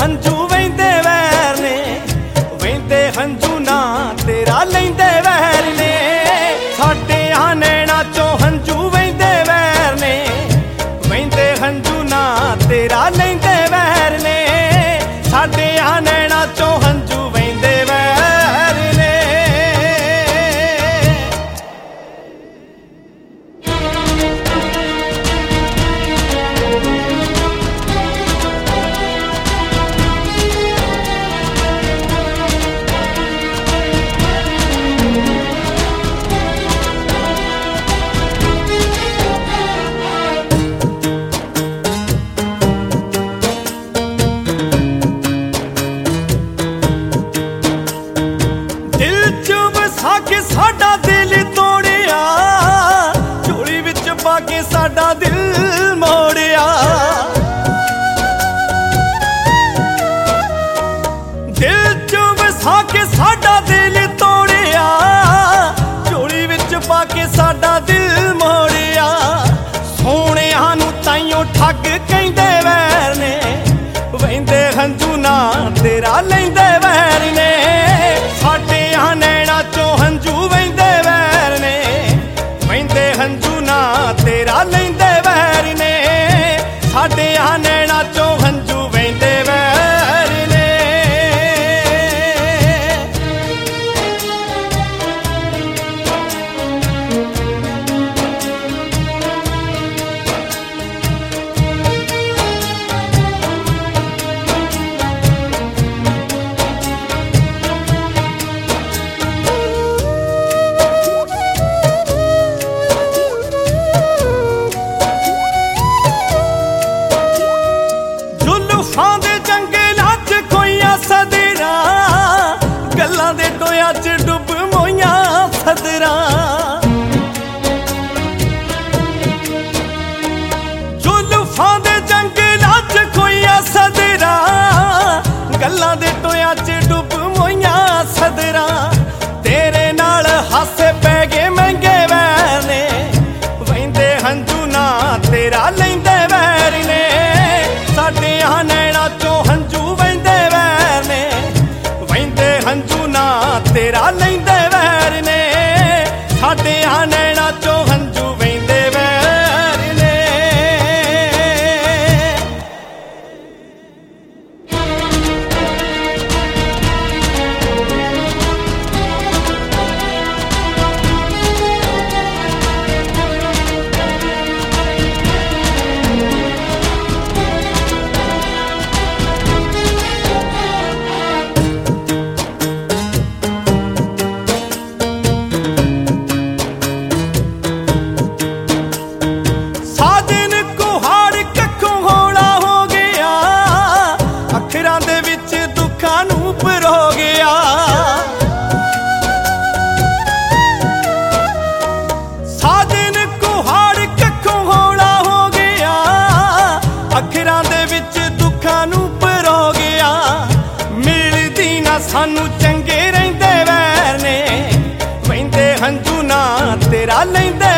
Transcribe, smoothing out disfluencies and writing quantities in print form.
हंजू वहिंदे वैर ने, वहिंदे हंजू ना तेरा लैंदे वैर ने। साडे नैना चों हंजू वहिंदे वैर ने, वहिंदे हंजू ना तेरा लैंदे वैर ने। साडे नैना चों हंजू वहिंदे वैर ने। साडा दिल तोड़िया, झोली विच पा के साडा दिल मोड़िया। दिल च वसा के साडा दिल तोड़िया, झोली विच पा के साडा दिल मोड़िया। सोहणिया नूं ताइयों ठग कहंदे वैर ने, वहिंदे हंजू ना तेरा लैंदे वैर ने। साडे नैना चों हंजू वहिंदे वैर ने, वहिंदे हंजू ना तेरा लैंदे वैर ने। साडे नैना चों हंजू वहिंदे वैर ने। गल्लां दे टोया च डुब मोइयां सदरां। जुल्फां दे जंगलां च खोइयां सदरां, गल्लां दे टोया च डुब मोइयां सदरां। तेरे नाल हासे पै गए महंगे वैर ने, वहिंदे हंजू ना तेरा लैंदे वैर ने। साडे नैना चों हंजू वहिंदे वैर ने, वहिंदे हंजू ना तेरा लैंदे वैर ने। साडे नैना चों हंजू वहिंदे वैर ने। सानू चंगे रहिंदे वैर ने, वहिंदे हंजू ना तेरा लैंदे